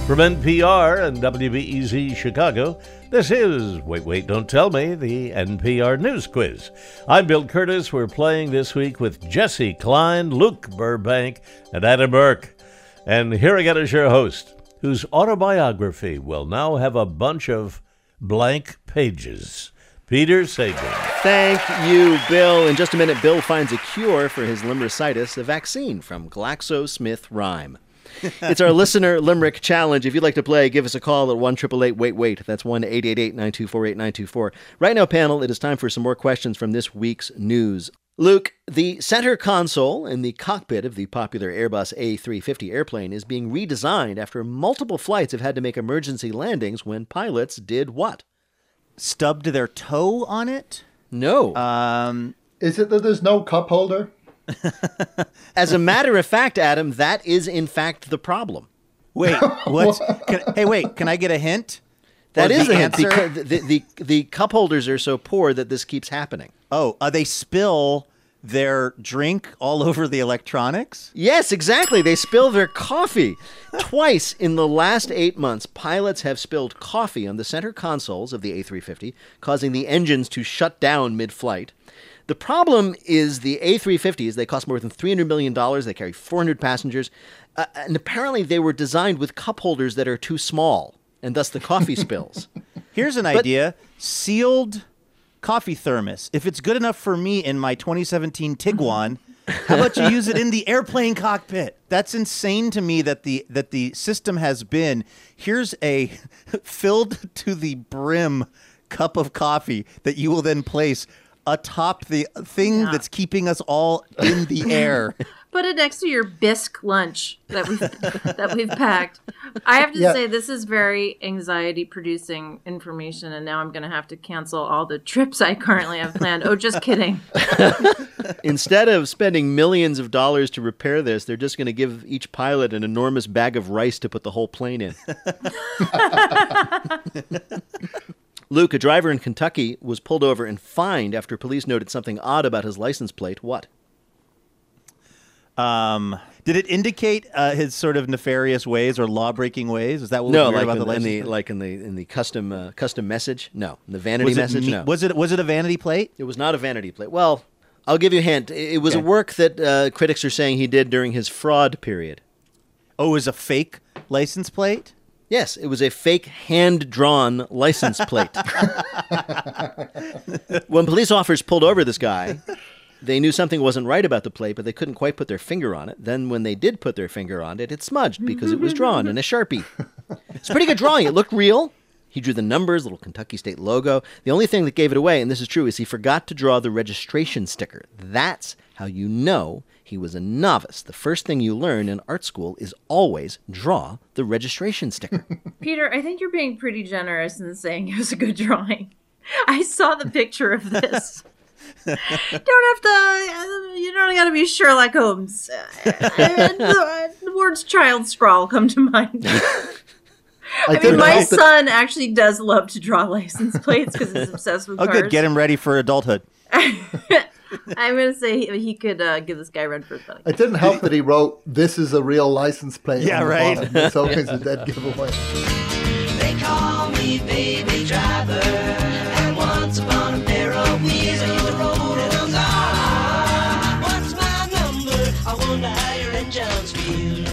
From NPR and WBEZ Chicago, this is Wait, Don't Tell Me, the NPR News Quiz. I'm Bill Curtis. We're playing this week with Jesse Klein, Luke Burbank, and Adam Burke. And here again is your host, whose autobiography will now have a bunch of blank pages. Peter Sagan. Thank you, Bill. In just a minute, Bill finds a cure for his limericytis, a vaccine from GlaxoSmithKline. It's our listener limerick challenge. If you'd like to play, give us a call at 1-888-WAIT-WAIT. That's 1-888-924-8924. Right now, panel, it is time for some more questions from this week's news. Luke, the center console in the cockpit of the popular Airbus A350 airplane is being redesigned after multiple flights have had to make emergency landings when pilots did what? Stubbed their toe on it? No. Is it that there's no cup holder? As a matter of fact, Adam, that is in fact the problem. Wait, what? Can I get a hint? That is the the hint. answer? The cup holders are so poor that this keeps happening. Oh, they spill their drink all over the electronics? Yes, exactly. They spill their coffee. Twice in the last 8 months, pilots have spilled coffee on the center consoles of the A350, causing the engines to shut down mid-flight. The problem is the A350s, they cost more than $300 million. They carry 400 passengers. And apparently they were designed with cup holders that are too small, and thus the coffee spills. Here's an idea. Sealed coffee thermos. If it's good enough for me in my 2017 Tiguan, how about you use it in the airplane cockpit? That's insane to me that the system has been, here's a filled to the brim cup of coffee that you will then place atop the thing that's keeping us all in the air. Put it next to your bisque lunch that we've packed. I have to say, this is very anxiety-producing information, and now I'm going to have to cancel all the trips I currently have planned. Oh, just kidding. Instead of spending millions of dollars to repair this, they're just going to give each pilot an enormous bag of rice to put the whole plane in. Luke, a driver in Kentucky was pulled over and fined after police noted something odd about his license plate. What? Did it indicate his sort of nefarious ways or law-breaking ways? Is that what we heard about the license plate? in the custom message? No. In the vanity message? No. Was it a vanity plate? It was not a vanity plate. Well, I'll give you a hint. It was a work that critics are saying he did during his fraud period. Oh, it was a fake license plate? Yes, it was a fake hand-drawn license plate. When police officers pulled over this guy, they knew something wasn't right about the plate, but they couldn't quite put their finger on it. Then when they did put their finger on it, it smudged because it was drawn in a Sharpie. It's a pretty good drawing. It looked real. He drew the numbers, little Kentucky State logo. The only thing that gave it away, and this is true, is he forgot to draw the registration sticker. That's how you know he was a novice. The first thing you learn in art school is always draw the registration sticker. Peter, I think you're being pretty generous in saying it was a good drawing. I saw the picture of this. You don't gotta be Sherlock Holmes. The words child scrawl come to mind. My son actually does love to draw license plates because he's obsessed with cars. Oh, good. Get him ready for adulthood. I'm going to say he could give this guy a run for his money. It didn't help that he wrote, "This is a real license plate." Yeah, on the right. bottom. It's always a dead giveaway.